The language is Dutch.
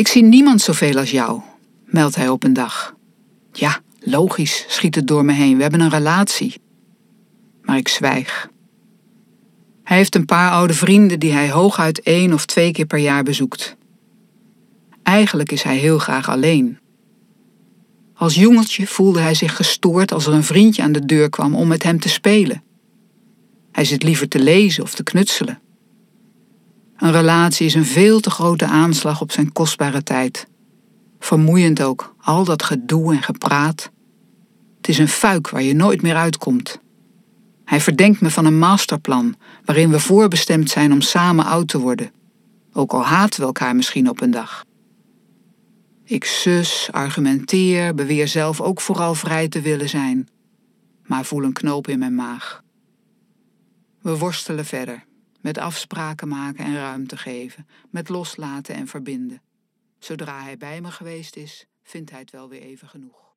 Ik zie niemand zoveel als jou, meldt hij op een dag. Ja, logisch, schiet het door me heen. We hebben een relatie. Maar ik zwijg. Hij heeft een paar oude vrienden die hij hooguit 1 of 2 keer per jaar bezoekt. Eigenlijk is hij heel graag alleen. Als jongeltje voelde hij zich gestoord als er een vriendje aan de deur kwam om met hem te spelen. Hij zit liever te lezen of te knutselen. Een relatie is een veel te grote aanslag op zijn kostbare tijd. Vermoeiend ook, al dat gedoe en gepraat. Het is een fuik waar je nooit meer uitkomt. Hij verdenkt me van een masterplan waarin we voorbestemd zijn om samen oud te worden. Ook al haten we elkaar misschien op een dag. Ik sus, argumenteer, beweer zelf ook vooral vrij te willen zijn. Maar voel een knoop in mijn maag. We worstelen verder. Met afspraken maken en ruimte geven. Met loslaten en verbinden. Zodra hij bij me geweest is, vindt hij het wel weer even genoeg.